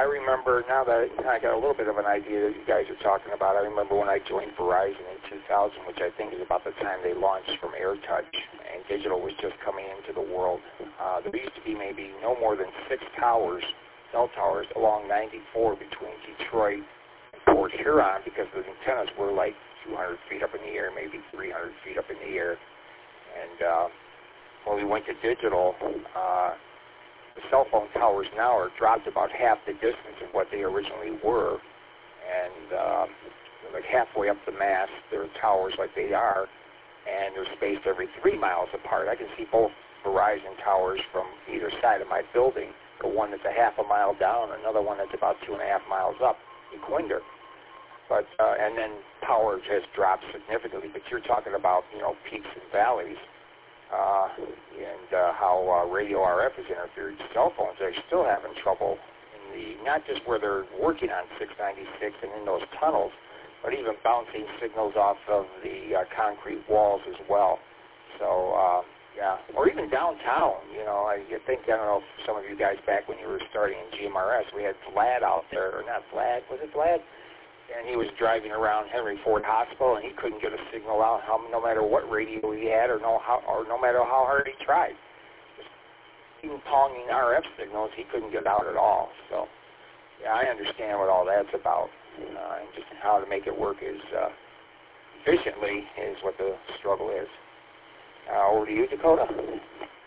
remember, now that I got a little bit of an idea that you guys are talking about, I remember when I joined Verizon in 2000, which I think is about the time they launched from AirTouch, and digital was just coming into the world. There used to be maybe no more than 6 towers, cell towers, along 94 between Detroit and Port Huron, because the antennas were like 200 feet up in the air, maybe 300 feet up in the air. And when we went to digital, the cell phone towers now are dropped about half the distance of what they originally were, and like halfway up the mast, there are towers like they are, and they're spaced every 3 miles apart. I can see both Verizon towers from either side of my building, the one that's a half a mile down, another one that's about 2.5 miles up, Equinder. But and then power has dropped significantly. But you're talking about, you know, peaks and valleys. And how radio RF has interfered. Cell phones are still having trouble in the, not just where they're working on 696 and in those tunnels, but even bouncing signals off of the concrete walls as well. So, yeah, or even downtown. You know, I think, I don't know if some of you guys back when you were starting in GMRS, we had Vlad out there, or not Vlad, was it Vlad? And he was driving around Henry Ford Hospital, and he couldn't get a signal out, no matter what radio he had, or no matter how hard he tried. Just ping-ponging RF signals, he couldn't get out at all. So, yeah, I understand what all that's about, and just how to make it work efficiently is what the struggle is. Over to you, Dakota.